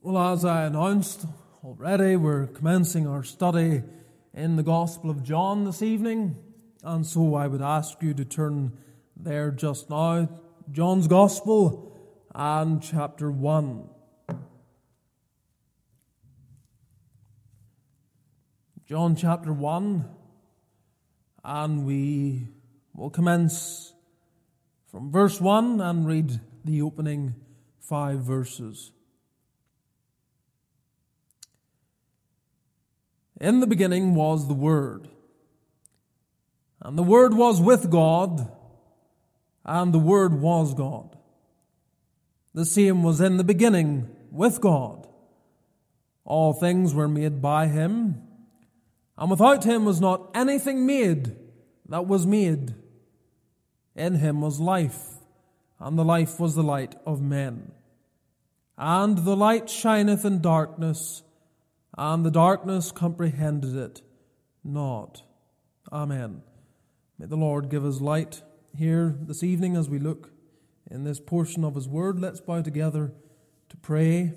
Well, as I announced already, we're commencing our study in the Gospel of John this evening, and so I would ask you to turn there just now, John's Gospel and chapter 1. John chapter 1, and we will commence from verse 1 and read the opening 5 verses. In the beginning was the Word, and the Word was with God, and the Word was God. The same was in the beginning with God. All things were made by Him, and without Him was not anything made that was made. In Him was life, and the life was the light of men. And the light shineth in darkness, and the darkness comprehended it not. Amen. May the Lord give us light here this evening as we look in this portion of His Word. Let's bow together to pray.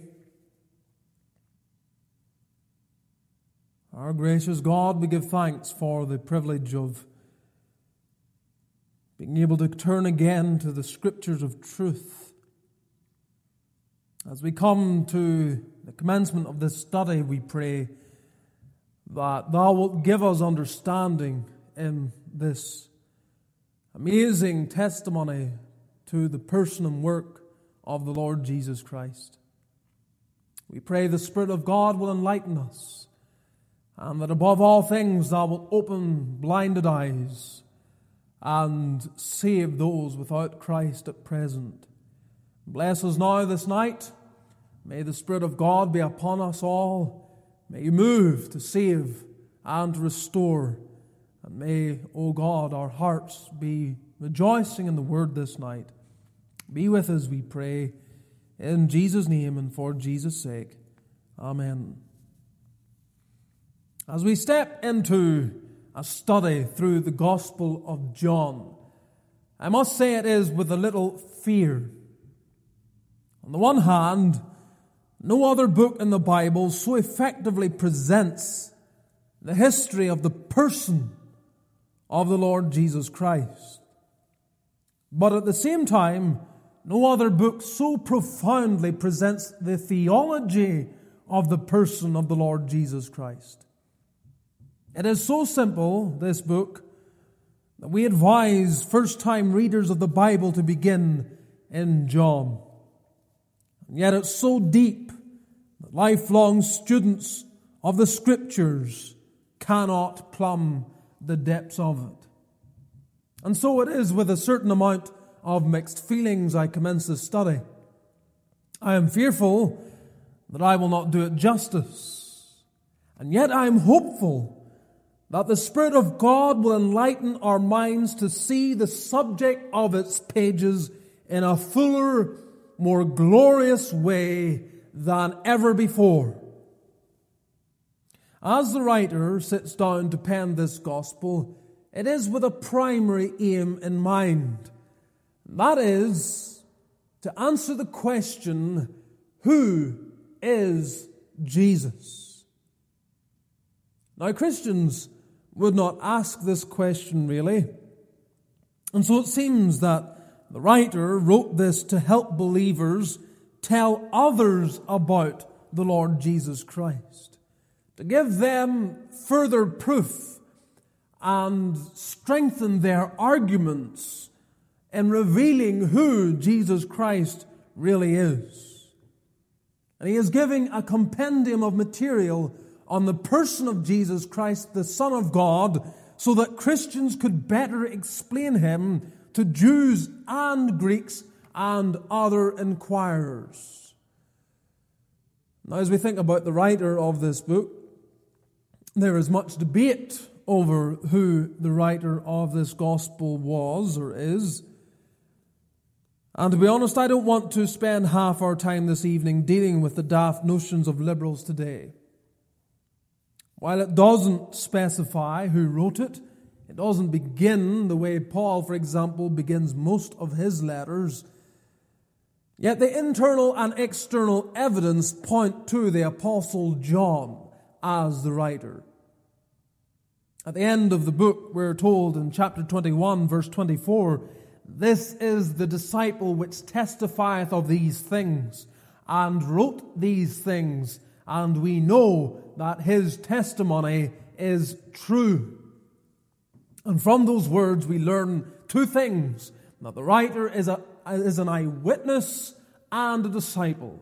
Our gracious God, we give thanks for the privilege of being able to turn again to the Scriptures of truth. As we come to the commencement of this study, we pray that Thou wilt give us understanding in this amazing testimony to the person and work of the Lord Jesus Christ. We pray the Spirit of God will enlighten us, and that above all things Thou wilt open blinded eyes and save those without Christ at present. Bless us now this night. May the Spirit of God be upon us all. May You move to save and to restore. And may, O God, our hearts be rejoicing in the Word this night. Be with us, we pray, in Jesus' name and for Jesus' sake. Amen. As we step into a study through the Gospel of John, I must say it is with a little fear. On the one hand, no other book in the Bible so effectively presents the history of the person of the Lord Jesus Christ. But at the same time, no other book so profoundly presents the theology of the person of the Lord Jesus Christ. It is so simple, this book, that we advise first-time readers of the Bible to begin in John. And yet it's so deep that lifelong students of the Scriptures cannot plumb the depths of it. And so it is with a certain amount of mixed feelings I commence this study. I am fearful that I will not do it justice. And yet I am hopeful that the Spirit of God will enlighten our minds to see the subject of its pages in a fuller, more glorious way than ever before. As the writer sits down to pen this gospel, it is with a primary aim in mind. That is, to answer the question, who is Jesus? Now, Christians would not ask this question really, and so it seems that the writer wrote this to help believers tell others about the Lord Jesus Christ, to give them further proof and strengthen their arguments in revealing who Jesus Christ really is. And he is giving a compendium of material on the person of Jesus Christ, the Son of God, so that Christians could better explain Him to Jews and Greeks and other inquirers. Now, as we think about the writer of this book, there is much debate over who the writer of this gospel was or is. And to be honest, I don't want to spend half our time this evening dealing with the daft notions of liberals today. While it doesn't specify who wrote it, it doesn't begin the way Paul, for example, begins most of his letters. Yet the internal and external evidence point to the Apostle John as the writer. At the end of the book, we're told in chapter 21, verse 24, "This is the disciple which testifieth of these things, and wrote these things, and we know that his testimony is true." And from those words we learn two things: that the writer is an eyewitness and a disciple.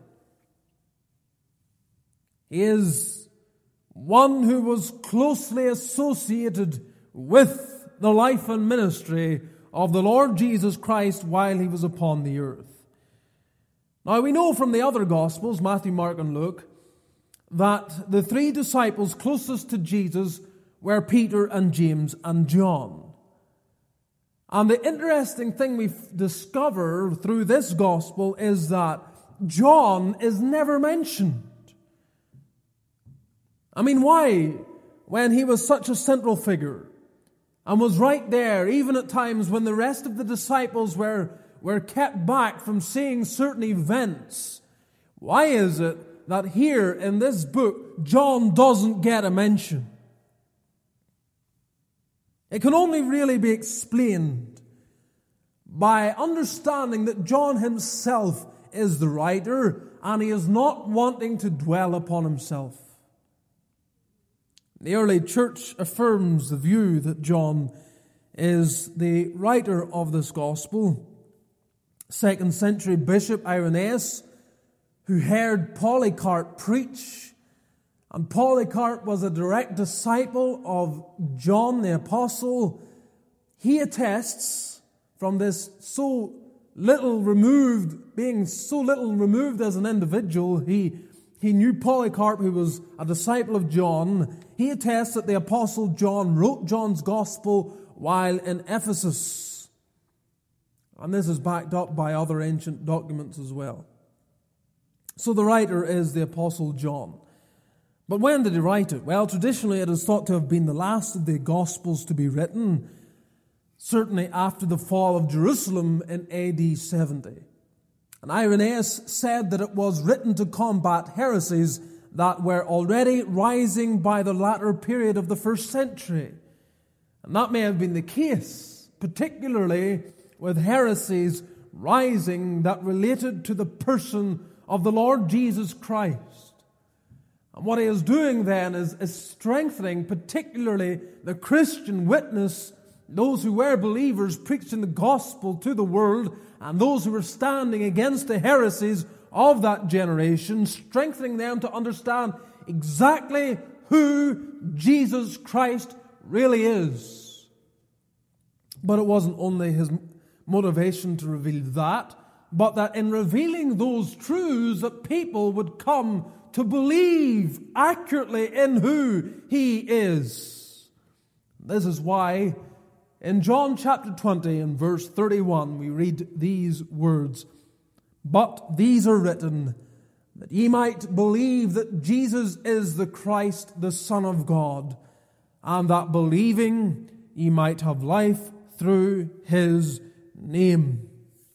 He is one who was closely associated with the life and ministry of the Lord Jesus Christ while he was upon the earth. Now we know from the other Gospels, Matthew, Mark, and Luke, that the three disciples closest to Jesus were Peter and James and John. And the interesting thing we discover through this Gospel is that John is never mentioned. I mean, why? When he was such a central figure and was right there, even at times when the rest of the disciples were kept back from seeing certain events. Why is it that here in this book, John doesn't get a mention? It can only really be explained by understanding that John himself is the writer and he is not wanting to dwell upon himself. The early church affirms the view that John is the writer of this gospel. 2nd century Bishop Irenaeus, who heard Polycarp preach, and Polycarp was a direct disciple of John the Apostle, he attests from this being so little removed as an individual, he knew Polycarp, who was a disciple of John. He attests that the Apostle John wrote John's Gospel while in Ephesus. And this is backed up by other ancient documents as well. So the writer is the Apostle John. But when did he write it? Well, traditionally it is thought to have been the last of the Gospels to be written, certainly after the fall of Jerusalem in AD 70. And Irenaeus said that it was written to combat heresies that were already rising by the latter period of the first century. And that may have been the case, particularly with heresies rising that related to the person of the Lord Jesus Christ. And what he is doing then is strengthening particularly the Christian witness, those who were believers preaching the gospel to the world, and those who were standing against the heresies of that generation, strengthening them to understand exactly who Jesus Christ really is. But it wasn't only his motivation to reveal that, but that in revealing those truths that people would come to believe accurately in who he is. This is why in John chapter 20 and verse 31 we read these words, "But these are written, that ye might believe that Jesus is the Christ, the Son of God, and that believing ye might have life through his name."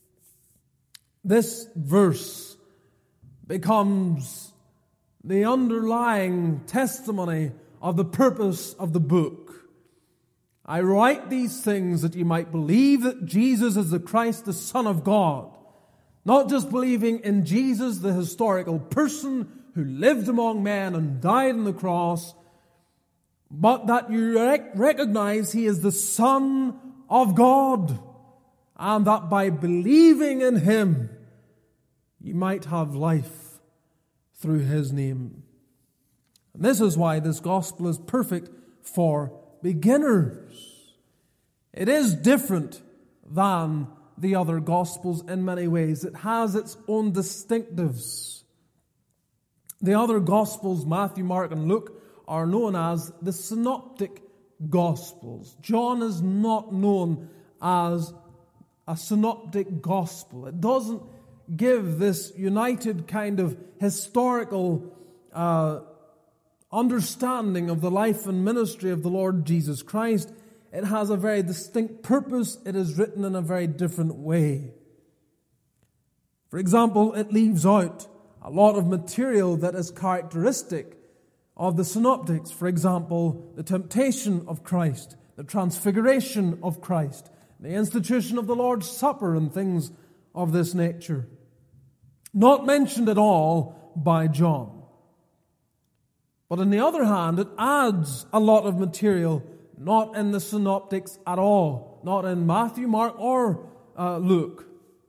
This verse becomes the underlying testimony of the purpose of the book. "I write these things that ye might believe that Jesus is the Christ, the Son of God." Not just believing in Jesus, the historical person who lived among men and died on the cross, but that you recognize he is the Son of God, and that by believing in him, you might have life through his name. And this is why this gospel is perfect for beginners. It is different than the other gospels in many ways. It has its own distinctives. The other gospels, Matthew, Mark, and Luke, are known as the synoptic gospels. John is not known as a synoptic gospel. It doesn't give this united kind of historical understanding of the life and ministry of the Lord Jesus Christ. It has a very distinct purpose. It is written in a very different way. For example, it leaves out a lot of material that is characteristic of the synoptics. For example, the temptation of Christ, the transfiguration of Christ, the institution of the Lord's Supper and things of this nature. Not mentioned at all by John. But on the other hand, it adds a lot of material not in the synoptics at all, not in Matthew, Mark, or Luke.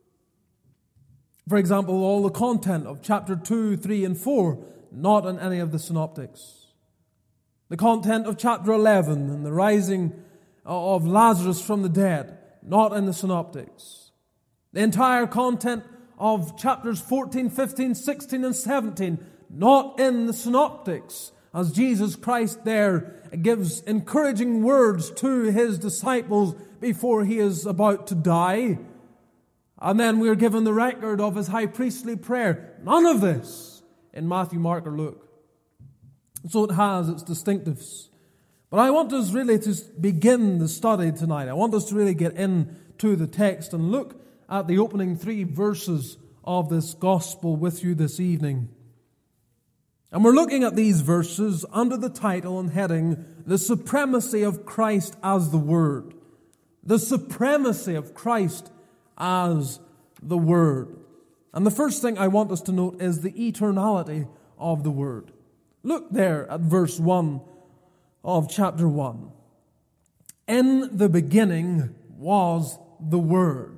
For example, all the content of chapter 2, 3, and 4, not in any of the synoptics. The content of chapter 11 and the rising of Lazarus from the dead, not in the synoptics. The entire content of chapters 14, 15, 16, and 17, not in the synoptics, as Jesus Christ there gives encouraging words to His disciples before He is about to die. And then we're given the record of His high priestly prayer. None of this in Matthew, Mark, or Luke. So it has its distinctives. But I want us really to begin the study tonight. I want us to really get into the text and look at the opening 3 verses of this gospel with you this evening. And we're looking at these verses under the title and heading, The Supremacy of Christ as the Word. The supremacy of Christ as the Word. And the first thing I want us to note is the eternality of the Word. Look there at verse 1 of chapter 1. In the beginning was the Word.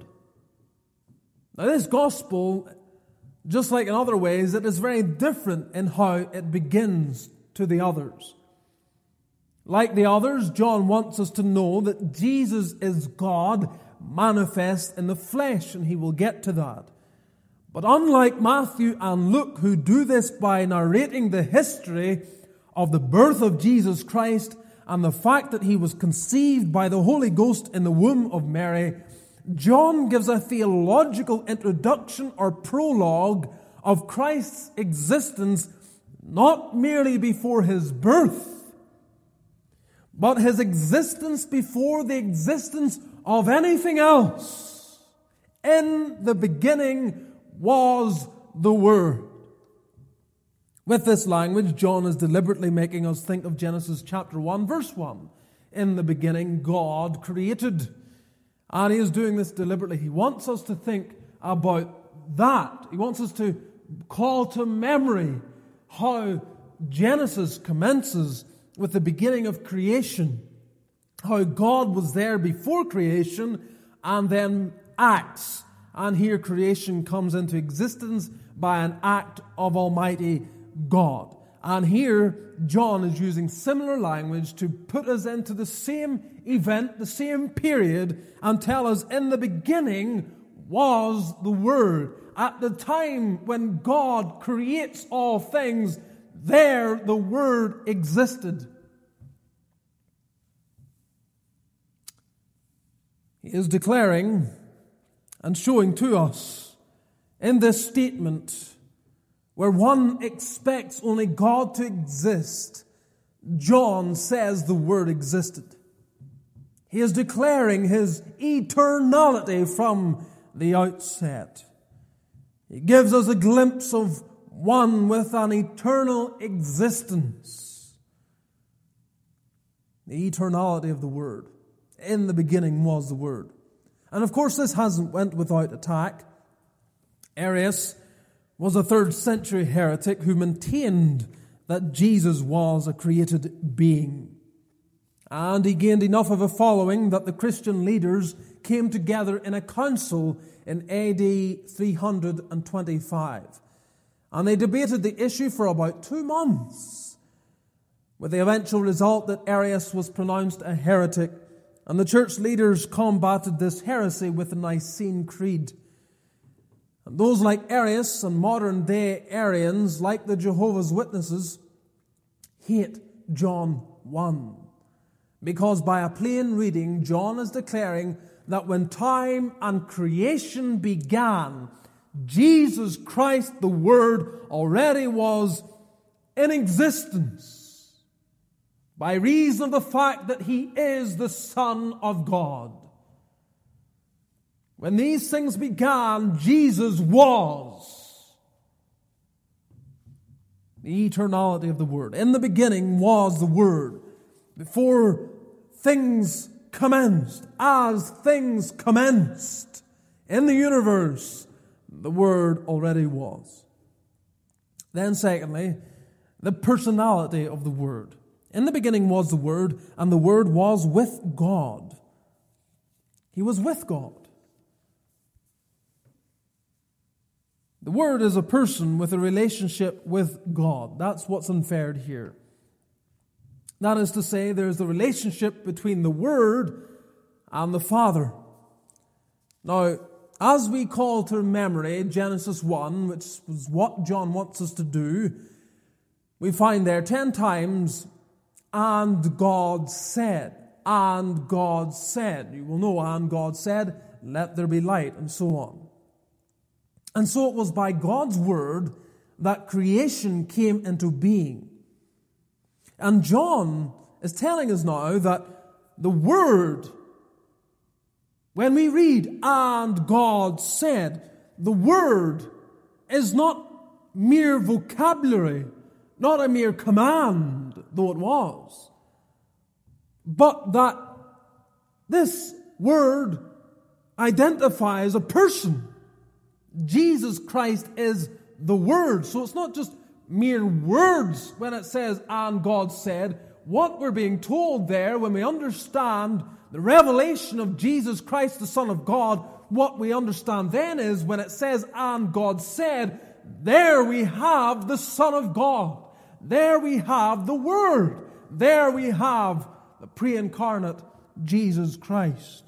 Now this gospel, just like in other ways, it is very different in how it begins to the others. Like the others, John wants us to know that Jesus is God manifest in the flesh, and he will get to that. But unlike Matthew and Luke, who do this by narrating the history of the birth of Jesus Christ and the fact that he was conceived by the Holy Ghost in the womb of Mary, John gives a theological introduction or prologue of Christ's existence, not merely before his birth, but his existence before the existence of anything else. In the beginning was the Word. With this language, John is deliberately making us think of Genesis chapter 1, verse 1. In the beginning, God created. And he is doing this deliberately. He wants us to think about that. He wants us to call to memory how Genesis commences with the beginning of creation. How God was there before creation and then acts. And here creation comes into existence by an act of Almighty God. And here John is using similar language to put us into the same event, the same period, and tell us in the beginning was the Word. At the time when God creates all things, there the Word existed. He is declaring and showing to us in this statement, where one expects only God to exist, John says the Word existed. He is declaring his eternality from the outset. He gives us a glimpse of one with an eternal existence. The eternality of the Word. In the beginning was the Word. And of course this hasn't went without attack. Arius was a 3rd century heretic who maintained that Jesus was a created being. And he gained enough of a following that the Christian leaders came together in a council in AD 325. And they debated the issue for about 2 months, with the eventual result that Arius was pronounced a heretic, and the church leaders combated this heresy with the Nicene Creed. And those like Arius and modern-day Arians, like the Jehovah's Witnesses, hate John 1. Because by a plain reading, John is declaring that when time and creation began, Jesus Christ, the Word, already was in existence by reason of the fact that He is the Son of God. When these things began, Jesus was. The eternality of the Word. In the beginning was the Word. Before things commenced, as things commenced in the universe, the Word already was. Then secondly, the personality of the Word. In the beginning was the Word, and the Word was with God. He was with God. The Word is a person with a relationship with God. That's what's inferred here. That is to say, there's the relationship between the Word and the Father. Now, as we call to memory Genesis 1, which was what John wants us to do, we find there 10 times, and God said, and God said. You will know, and God said, let there be light, and so on. And so it was by God's Word that creation came into being. And John is telling us now that the Word, when we read, and God said, the Word is not mere vocabulary, not a mere command, though it was, but that this Word identifies a person. Jesus Christ is the Word. So it's not just mere words when it says, and God said. What we're being told there, when we understand the revelation of Jesus Christ, the Son of God, what we understand then is when it says, and God said, there we have the Son of God. There we have the Word. There we have the pre-incarnate Jesus Christ.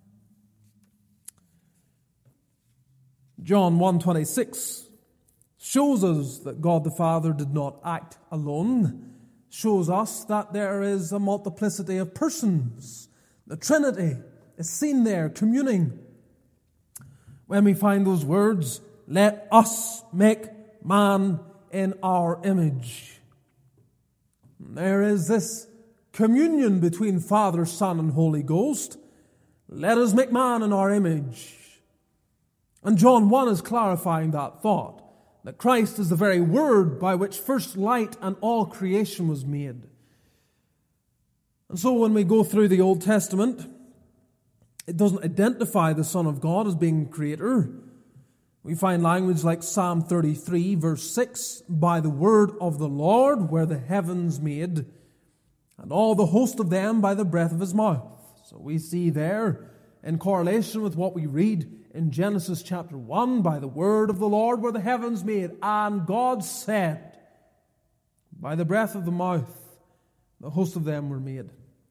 John 1:26 shows us that God the Father did not act alone, shows us that there is a multiplicity of persons. The Trinity is seen there, communing. When we find those words, let us make man in our image. There is this communion between Father, Son, and Holy Ghost. Let us make man in our image. And John 1 is clarifying that thought, that Christ is the very Word by which first light and all creation was made. And so when we go through the Old Testament, it doesn't identify the Son of God as being Creator. We find language like Psalm 33, verse 6, by the word of the Lord were the heavens made, and all the host of them by the breath of His mouth. So we see there, in correlation with what we read in Genesis chapter 1, by the word of the Lord were the heavens made, and God said, by the breath of the mouth, the host of them were made.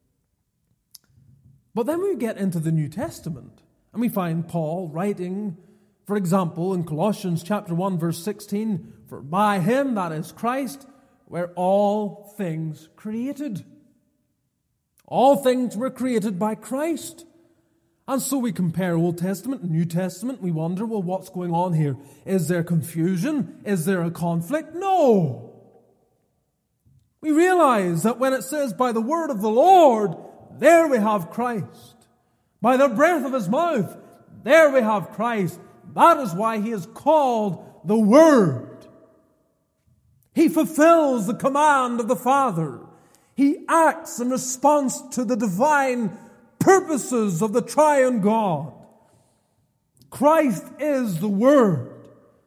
But then we get into the New Testament, and we find Paul writing, for example, in Colossians chapter 1, verse 16, for by Him, that is Christ, were all things created. All things were created by Christ. And so we compare Old Testament and New Testament. We wonder, well, what's going on here? Is there confusion? Is there a conflict? No. We realize that when it says, by the word of the Lord, there we have Christ. By the breath of His mouth, there we have Christ. That is why He is called the Word. He fulfills the command of the Father. He acts in response to the divine purposes of the triune God. Christ is the Word.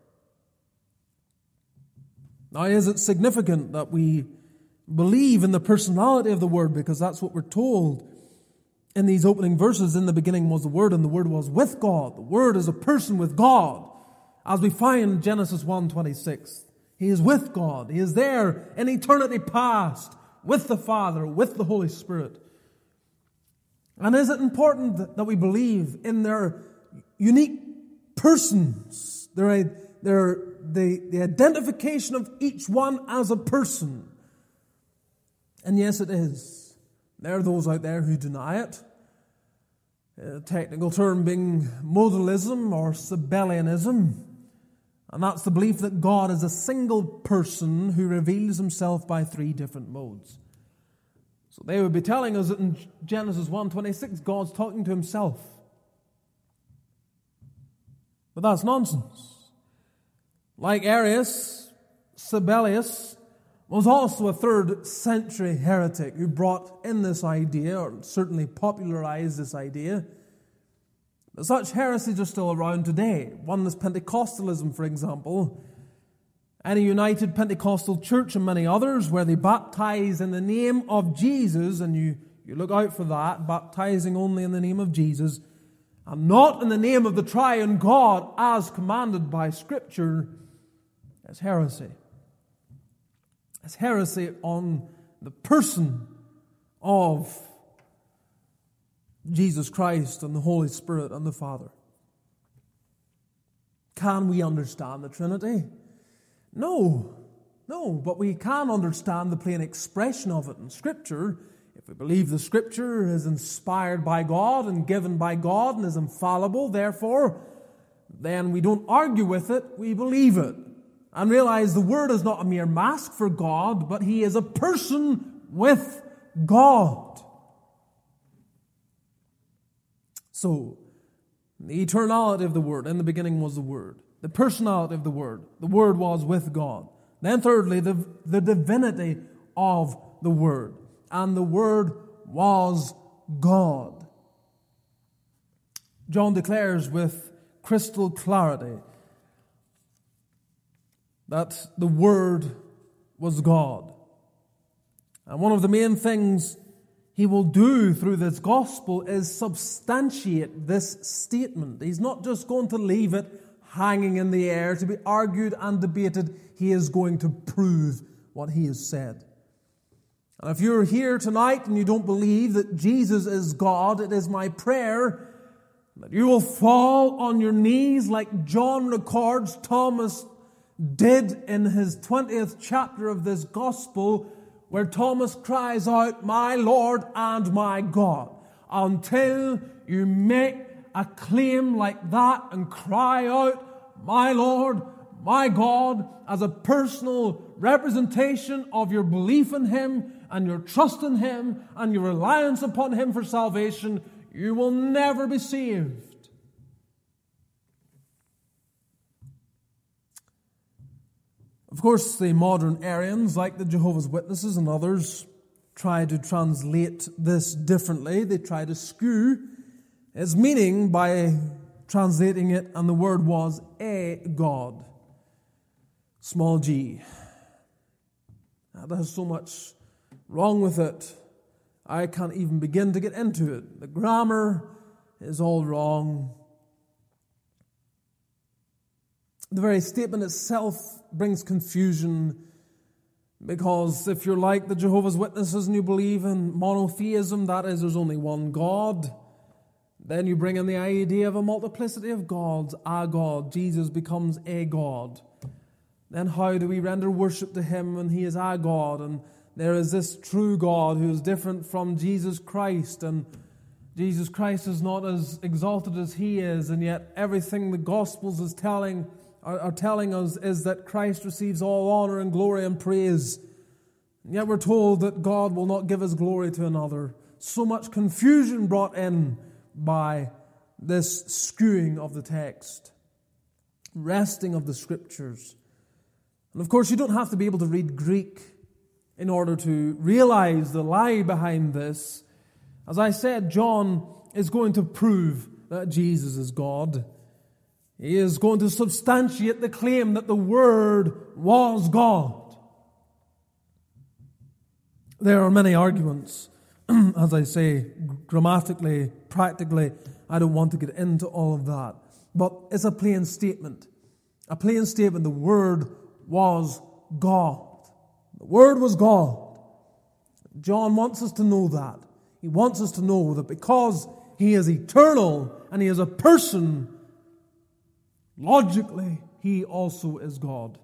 Now, is it significant that we believe in the personality of the Word? Because that's what we're told in these opening verses. In the beginning was the Word, and the Word was with God. The Word is a person with God. As we find in Genesis 1:26, He is with God. He is there in eternity past with the Father, with the Holy Spirit. And is it important that we believe in their unique persons, the identification of each one as a person? And yes, it is. There are those out there who deny it. A technical term being modalism or Sabellianism. And that's the belief that God is a single person who reveals Himself by three different modes. So they would be telling us that in Genesis 1:26, God's talking to Himself. But that's nonsense. Like Arius, Sabellius was also a 3rd century heretic who brought in this idea, or certainly popularized this idea. But such heresies are still around today. Oneness Pentecostalism, for example, and a United Pentecostal Church and many others where they baptize in the name of Jesus, and you look out for that, baptizing only in the name of Jesus, and not in the name of the triune God as commanded by Scripture, is heresy. It's heresy on the person of Jesus Christ and the Holy Spirit and the Father. Can we understand the Trinity? No, but we can understand the plain expression of it in Scripture. If we believe the Scripture is inspired by God and given by God and is infallible, therefore, then we don't argue with it, we believe it. And realize the Word is not a mere mask for God, but He is a person with God. So, the eternality of the Word, in the beginning was the Word. The personality of the Word was with God. Then thirdly, the divinity of the Word. And the Word was God. John declares with crystal clarity that the Word was God. And one of the main things He will do through this gospel is substantiate this statement. He's not just going to leave it hanging in the air to be argued and debated. He is going to prove what He has said. And if you're here tonight and you don't believe that Jesus is God, it is my prayer that you will fall on your knees like John records Thomas did in his 20th chapter of this gospel, where Thomas cries out, "My Lord and my God." Until you make a claim like that and cry out, "My Lord, my God," as a personal representation of your belief in Him and your trust in Him and your reliance upon Him for salvation, you will never be saved. Of course, the modern Arians, like the Jehovah's Witnesses and others, try to translate this differently. They try to skew its meaning by translating it, and the word was a God, small g. That has so much wrong with it, I can't even begin to get into it. The grammar is all wrong. The very statement itself brings confusion, because if you're like the Jehovah's Witnesses and you believe in monotheism, that is, there's only one God, then you bring in the idea of a multiplicity of gods, a God. Jesus becomes a God. Then how do we render worship to Him when He is a God? And there is this true God who is different from Jesus Christ, and Jesus Christ is not as exalted as He is, and yet everything the Gospels are telling us is that Christ receives all honor and glory and praise. And yet we're told that God will not give His glory to another. So much confusion brought in by this skewing of the text, wresting of the Scriptures. And of course, you don't have to be able to read Greek in order to realize the lie behind this. As I said, John is going to prove that Jesus is God. He is going to substantiate the claim that the Word was God. There are many arguments, as I say, grammatically, practically. I don't want to get into all of that. But it's a plain statement. A plain statement, the Word was God. The Word was God. John wants us to know that. He wants us to know that because He is eternal and He is a person, logically, He also is God.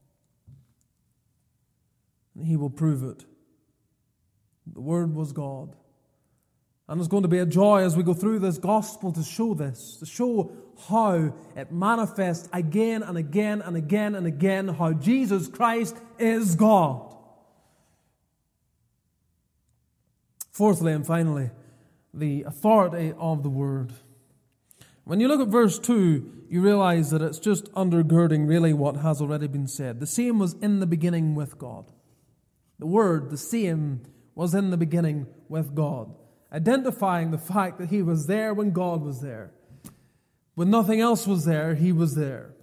And He will prove it. The Word was God. And it's going to be a joy as we go through this gospel to show this, to show how it manifests again and again and again and again how Jesus Christ is God. Fourthly and finally, the authority of the Word. When you look at verse 2, you realize that it's just undergirding really what has already been said. The same was in the beginning with God. The word, the same, was in the beginning with God, identifying the fact that He was there when God was there. When nothing else was there, He was there.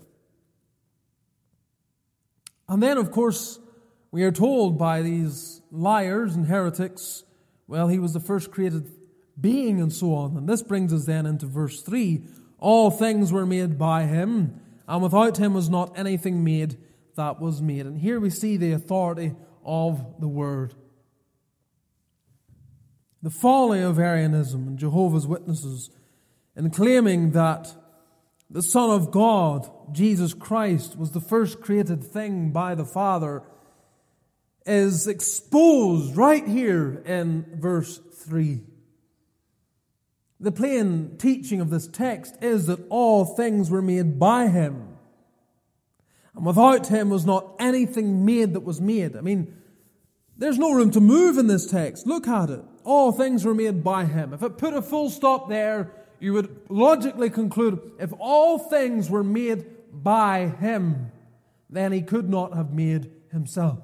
And then, of course, we are told by these liars and heretics, well, He was the first created being and so on. And this brings us then into verse 3. All things were made by Him, and without Him was not anything made that was made. And here we see the authority of the Word. The folly of Arianism and Jehovah's Witnesses in claiming that the Son of God, Jesus Christ, was the first created thing by the Father is exposed right here in verse 3. The plain teaching of this text is that all things were made by Him, and without Him was not anything made that was made. I mean, there's no room to move in this text. Look at it. All things were made by Him. If it put a full stop there, you would logically conclude, if all things were made by Him, then He could not have made Himself.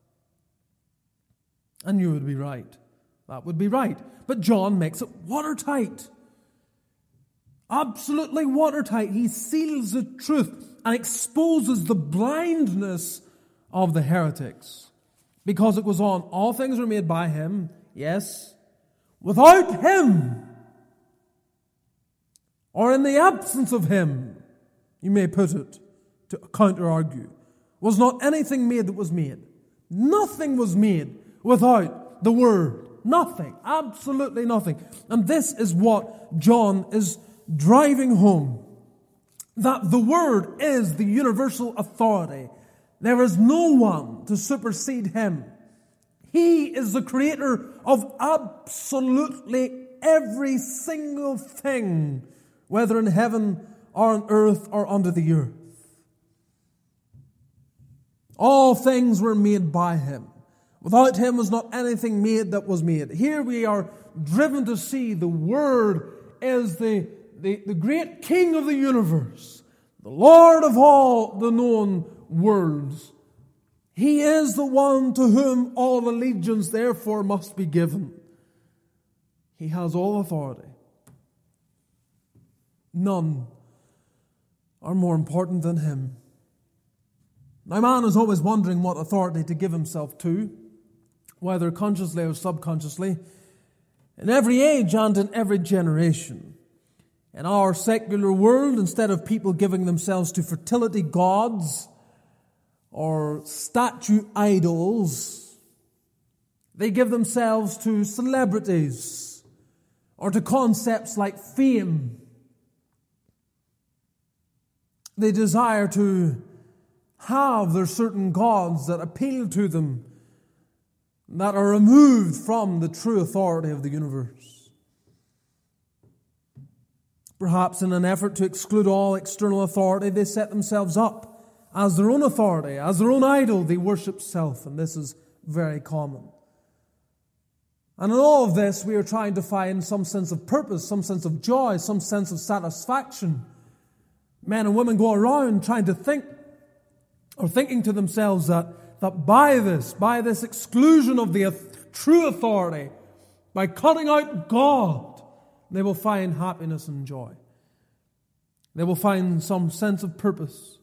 And you would be right. That would be right. But John makes it watertight. Absolutely watertight. He seals the truth and exposes the blindness of the heretics. Because it goes on, all things were made by Him, yes. Without Him, or in the absence of Him, you may put it, to counter-argue, was not anything made that was made. Nothing was made without the Word. Nothing. Absolutely nothing. And this is what John is driving home. That the Word is the universal authority. There is no one to supersede Him. He is the creator of absolutely every single thing, whether in heaven or on earth or under the earth. All things were made by Him. Without Him was not anything made that was made. Here we are driven to see the Word is the great King of the universe, the Lord of all the known worlds. He is the one to whom all allegiance therefore must be given. He has all authority. None are more important than Him. Now, man is always wondering what authority to give himself to, whether consciously or subconsciously, in every age and in every generation. In our secular world, instead of people giving themselves to fertility gods or statue idols, they give themselves to celebrities or to concepts like fame. They desire to have their certain gods that appeal to them, that are removed from the true authority of the universe. Perhaps in an effort to exclude all external authority, they set themselves up as their own authority, as their own idol. They worship self, and this is very common. And in all of this, we are trying to find some sense of purpose, some sense of joy, some sense of satisfaction. Men and women go around trying to think, or thinking to themselves that by this exclusion of the true authority, by cutting out God, they will find happiness and joy. They will find some sense of purpose.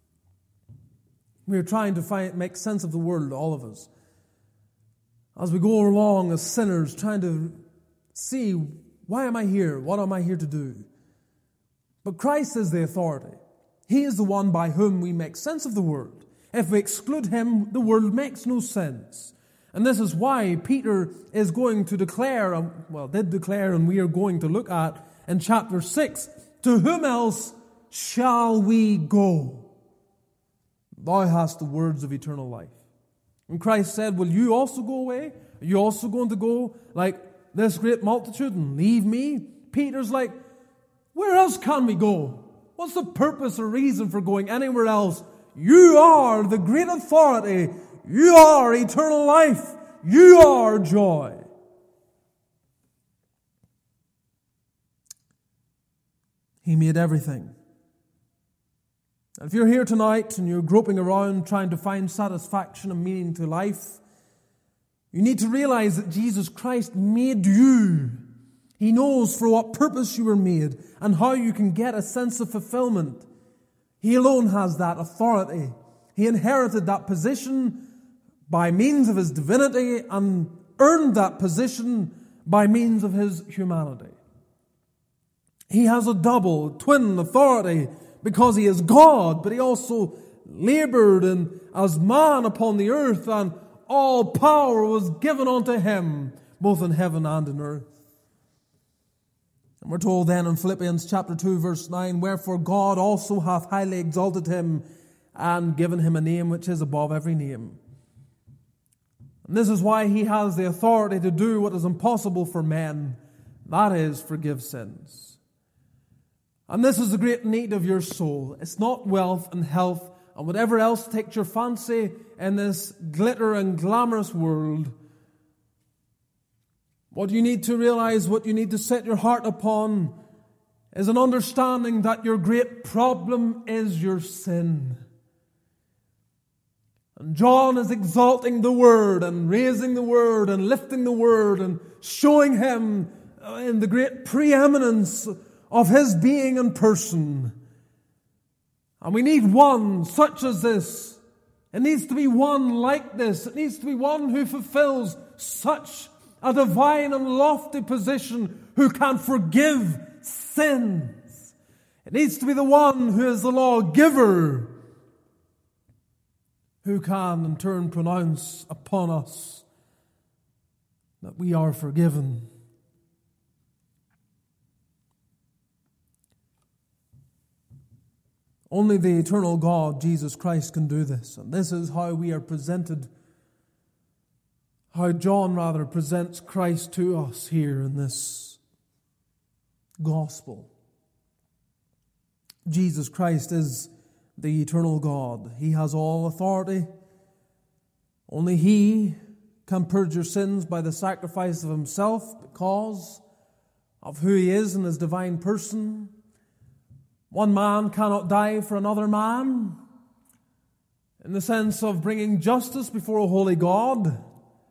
We are trying to make sense of the world, all of us. As we go along as sinners, trying to see, why am I here? What am I here to do? But Christ is the authority. He is the one by whom we make sense of the world. If we exclude Him, the world makes no sense. And this is why Peter is going to declare, did declare, and we are going to look at in chapter 6, to whom else shall we go? Thou hast the words of eternal life. And Christ said, will you also go away? Are you also going to go like this great multitude and leave me? Peter's like, where else can we go? What's the purpose or reason for going anywhere else? You are the great authority. You are eternal life. You are joy. He made everything. And if you're here tonight and you're groping around trying to find satisfaction and meaning to life, you need to realize that Jesus Christ made you. He knows for what purpose you were made and how you can get a sense of fulfillment. He alone has that authority. He inherited that position by means of His divinity and earned that position by means of His humanity. He has a double, twin authority because He is God, but He also labored as man upon the earth, and all power was given unto Him, both in heaven and in earth. And we're told then in Philippians chapter 2, verse 9, wherefore God also hath highly exalted Him and given Him a name which is above every name. And this is why He has the authority to do what is impossible for men, that is, forgive sins. And this is the great need of your soul. It's not wealth and health and whatever else takes your fancy in this glitter and glamorous world. What you need to realize, what you need to set your heart upon, is an understanding that your great problem is your sin. And John is exalting the Word and raising the Word and lifting the Word and showing Him in the great preeminence of His being and person. And we need one such as this. It needs to be one like this. It needs to be one who fulfills such a divine and lofty position, who can forgive sins. It needs to be the one who is the lawgiver, who can in turn pronounce upon us that we are forgiven. Only the eternal God, Jesus Christ, can do this. And this is how we are presented, how John rather presents Christ to us here in this gospel. Jesus Christ is the eternal God. He has all authority. Only He can purge your sins by the sacrifice of Himself because of who He is in His divine person. One man cannot die for another man in the sense of bringing justice before a holy God.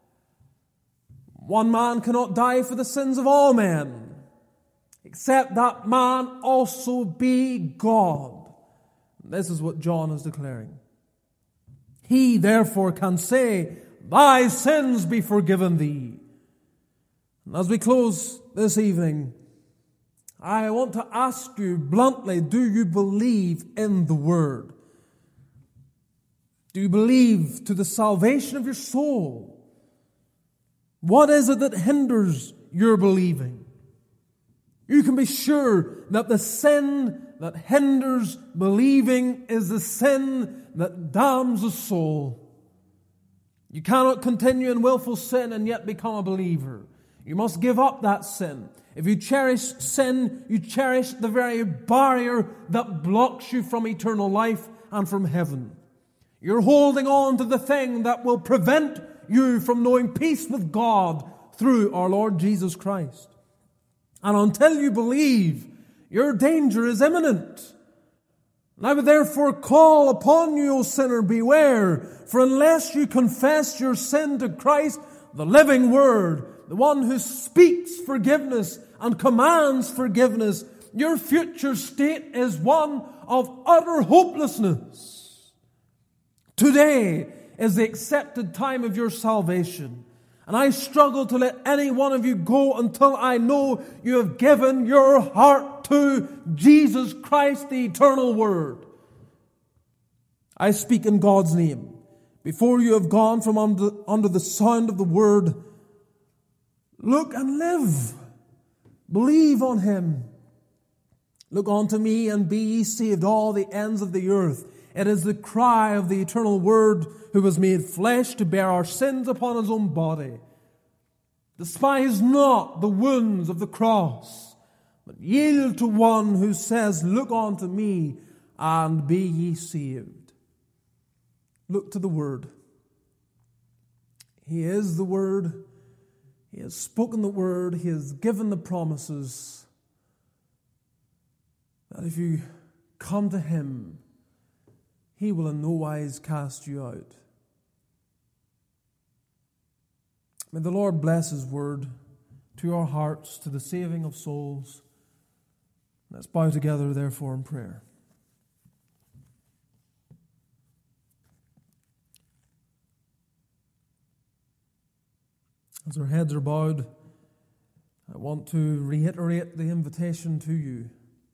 One man cannot die for the sins of all men, except that man also be God. This is what John is declaring. He therefore can say, thy sins be forgiven thee. And as we close this evening, I want to ask you bluntly, do you believe in the Word? Do you believe to the salvation of your soul? What is it that hinders your believing? You can be sure that the sin that hinders believing is the sin that damns the soul. You cannot continue in willful sin and yet become a believer. You must give up that sin. If you cherish sin, you cherish the very barrier that blocks you from eternal life and from heaven. You're holding on to the thing that will prevent you from knowing peace with God through our Lord Jesus Christ. And until you believe, your danger is imminent. And I would therefore call upon you, O sinner, beware, for unless you confess your sin to Christ, the living Word, the one who speaks forgiveness and commands forgiveness, your future state is one of utter hopelessness. Today is the accepted time of your salvation. And I struggle to let any one of you go until I know you have given your heart to Jesus Christ, the eternal Word. I speak in God's name. Before you have gone from under the sound of the Word, look and live. Believe on Him. Look unto me and be ye saved, all the ends of the earth. It is the cry of the eternal Word who was made flesh to bear our sins upon His own body. Despise not the wounds of the cross, but yield to one who says, look unto me and be ye saved. Look to the Word. He is the Word. He has spoken the Word. He has given the promises. And if you come to Him, He will in no wise cast you out. May the Lord bless His word to our hearts, to the saving of souls. Let's bow together, therefore, in prayer. As our heads are bowed, I want to reiterate the invitation to you.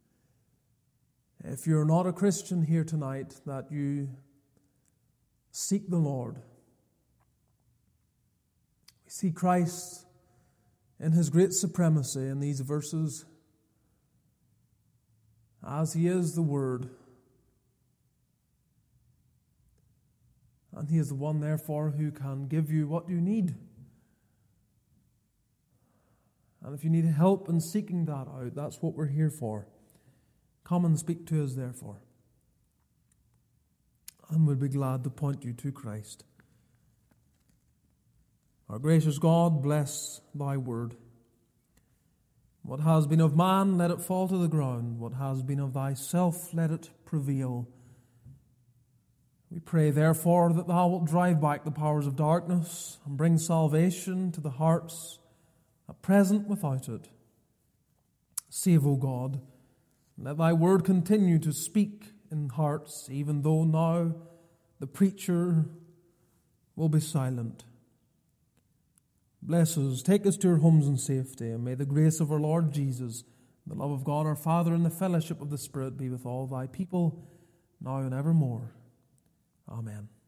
If you're not a Christian here tonight, that you seek the Lord. We see Christ in His great supremacy in these verses, as He is the Word. And He is the one, therefore, who can give you what you need. And if you need help in seeking that out, that's what we're here for. Come and speak to us, therefore. And we'll be glad to point you to Christ. Our gracious God, bless Thy word. What has been of man, let it fall to the ground. What has been of Thyself, let it prevail. We pray, therefore, that Thou wilt drive back the powers of darkness and bring salvation to the hearts at present without it. Save, O God, and let Thy word continue to speak in hearts, even though now the preacher will be silent. Bless us, take us to our homes in safety, and may the grace of our Lord Jesus, the love of God our Father, and the fellowship of the Spirit be with all Thy people, now and evermore. Amen.